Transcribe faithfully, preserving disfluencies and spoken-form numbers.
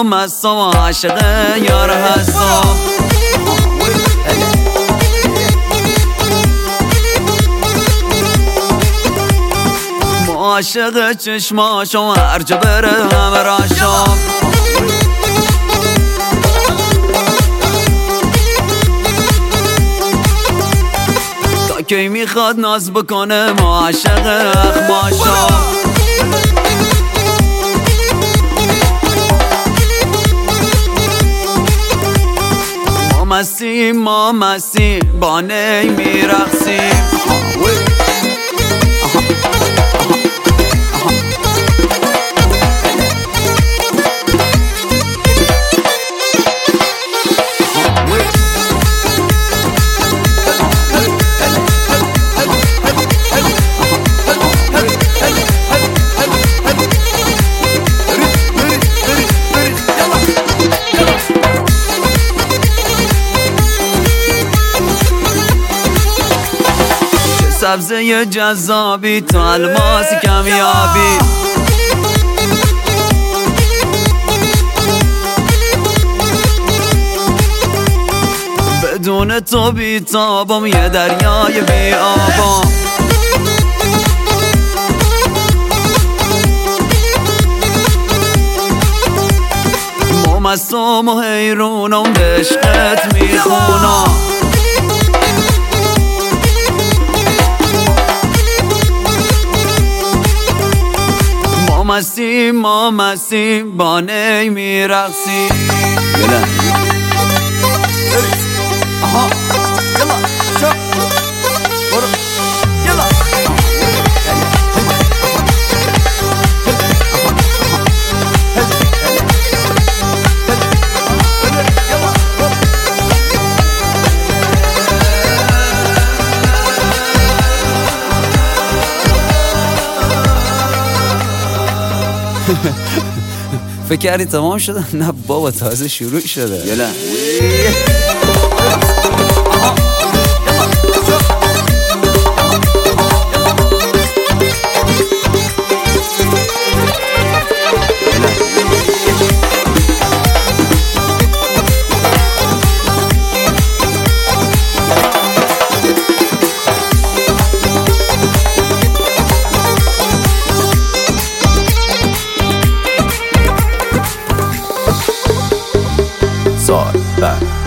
و مستم و عاشق یار هستم. عاشق چشماشم هر جا بره همه راشم. تا کی میخواد ناز بکنه ما عاشق اخماشم. ما مسیم ما مسیم با نی میرقصیم. سبزه جذابی تو الماس کمیابی. بدون تو بیتابم یه دریای بی آبم. ما مستم و حیرونم به عشقت میخونم. ما مسیم ما مسیم با نی میرقصیم. یلا آها یلا شو برو یلا. فکر کردی تمام شده؟ نه بابا تازه شروع شده. یلا Back.